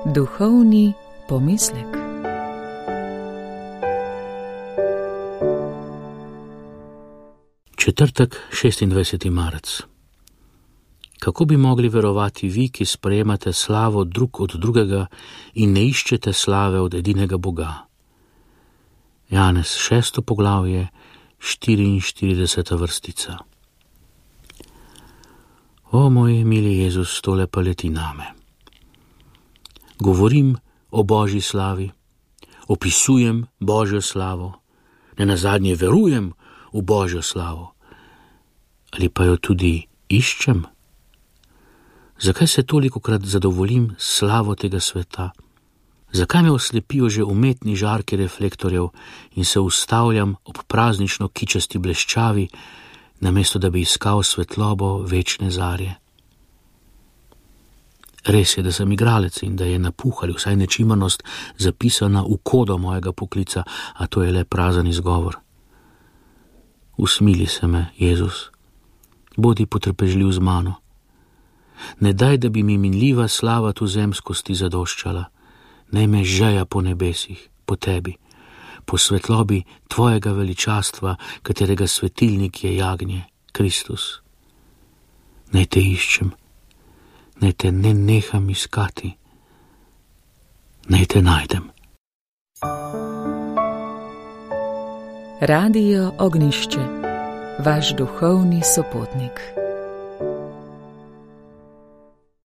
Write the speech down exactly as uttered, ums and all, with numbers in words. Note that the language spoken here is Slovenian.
Duhovni pomislek. Četrtek, šestindvajseti marec. Kako bi mogli verovati vi, ki sprejemate slavo drug od drugega in ne iščete slave od edinega Boga? Janez šesto poglavje, štiriinštirideseta vrstica. O moj mili Jezus, tole pa leti name. Govorim o Božji slavi, opisujem Božjo slavo, nenazadnje verujem v Božjo slavo, ali pa jo tudi iščem? Zakaj se tolikokrat zadovoljim slavo tega sveta? Zakaj me oslepijo že umetni žarki reflektorjev in se ustavljam ob praznično kičasti bleščavi, namesto da bi iskal svetlobo večne zarje? Res je, da sem igralec in da je napuh ali vsaj nečimrnost zapisana v kodo mojega poklica, a to je le prazen izgovor. Usmili se me, Jezus, bodi potrpežljiv z mano. Ne daj, da bi mi minljiva slava tu zemskosti zadoščala, naj me žeja po nebesih, po tebi, po svetlobi tvojega veličastva, katerega svetilnik je jagnje, Kristus. Naj te iščem, naj te ne neham iskati, naj te najdem. Radio Ognjišče, vaš duhovni sopotnik.